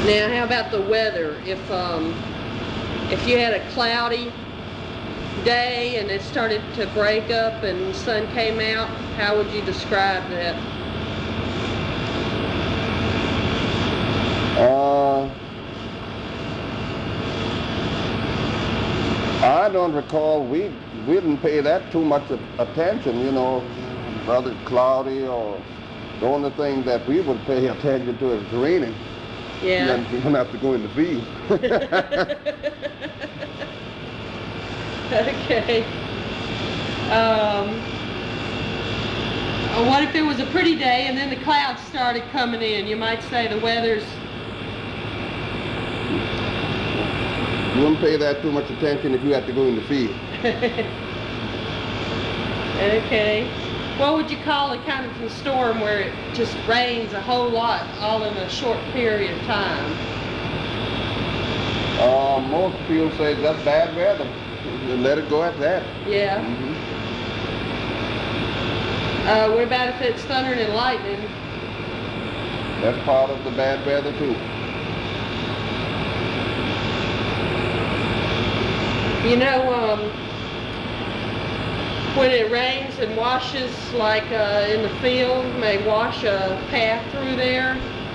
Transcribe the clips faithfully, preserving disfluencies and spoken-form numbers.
Now, how about the weather? If um, if you had a cloudy day and it started to break up and the sun came out, how would you describe that? Uh, I don't recall. We we didn't pay that too much attention, you know, whether it's cloudy or the only thing that we would pay attention to is raining. Yeah. And then we wouldn't have to go in the field. Okay. Um, what if it was a pretty day and then the clouds started coming in? You might say the weather's... You wouldn't pay that too much attention if you had to go in the field. Okay. What would you call a kind of a storm where it just rains a whole lot all in a short period of time? Uh, most people say that's bad weather. Let it go at that. Yeah. Mm-hmm. Uh, what about if it's thundering and lightning? That's part of the bad weather too. You know, um, when it rains and washes, like uh, in the field, may wash a path through there,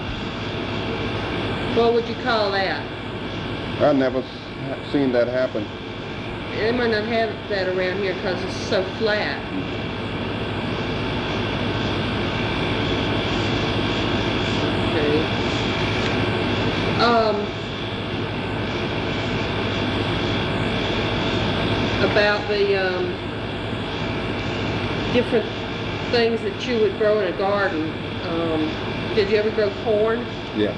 what would you call that? I've never seen that happen. They might not have that around here because it's so flat. Okay. Um, about the um, different things that you would grow in a garden. Um, did you ever grow corn? Yeah.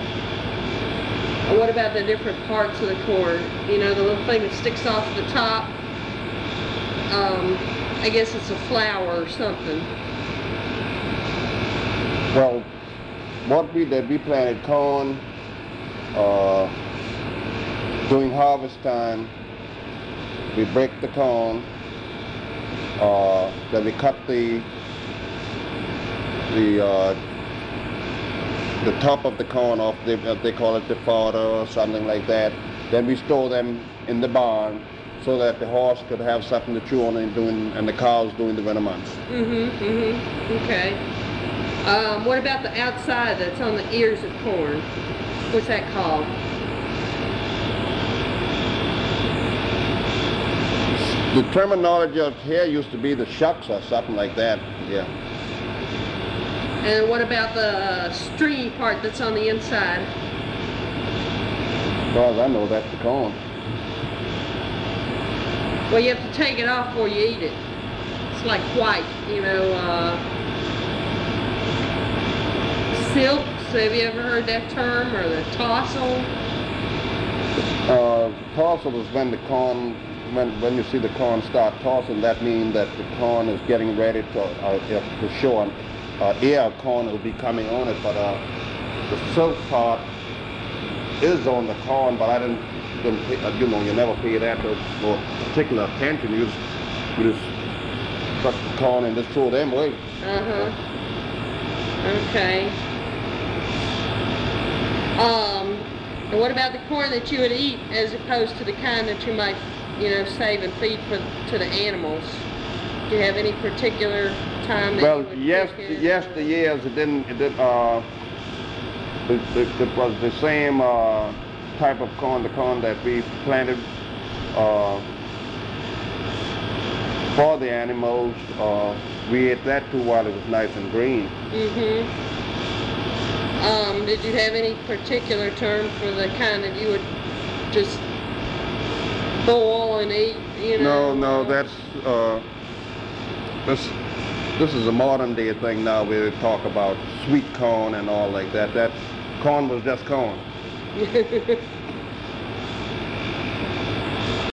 Or what about the different parts of the corn? You know, the little thing that sticks off the top. Um, I guess it's a flower or something. Well, what we did, we planted corn uh, during harvest time. We break the corn, uh, then we cut the the uh, the top of the corn off. They, uh, they call it the fodder or something like that. Then we store them in the barn so that the horse could have something to chew on and doing, and the cows during the winter months. Mm-hmm. Mm-hmm. Okay. Um, what about the outside that's on the ears of corn? What's that called? The terminology of here used to be the shucks or something like that, yeah. And what about the uh, stringy part that's on the inside? As far as I know, that's the corn. Well, you have to take it off before you eat it. It's like white, you know, uh, silks. Have you ever heard that term? Or the tassel? Uh, tassel is when the corn, when, when you see the corn start tossing, that means that the corn is getting ready to, uh, to show an uh, ear of corn will be coming on it, but uh, the silk part is on the corn, but I didn't, didn't pay, uh, you know, you never pay that no, no particular attention. You just, you just cut the corn and just throw them away. Uh-huh. Okay. Um, and what about the corn that you would eat as opposed to the kind that you might, you know, save and feed for to the animals? Do you have any particular time that well, you would yes, pick it? yes, the years it didn't, it did, uh, it, it, it was the same uh, type of corn, the corn that we planted uh, for the animals. Uh, we ate that too while it was nice and green. Mm-hmm. Um, did you have any particular term for the kind that you would just boil and eat, you know? No, no, that's, uh, this, this is a modern day thing now. We talk about sweet corn and all like that. That corn was just corn.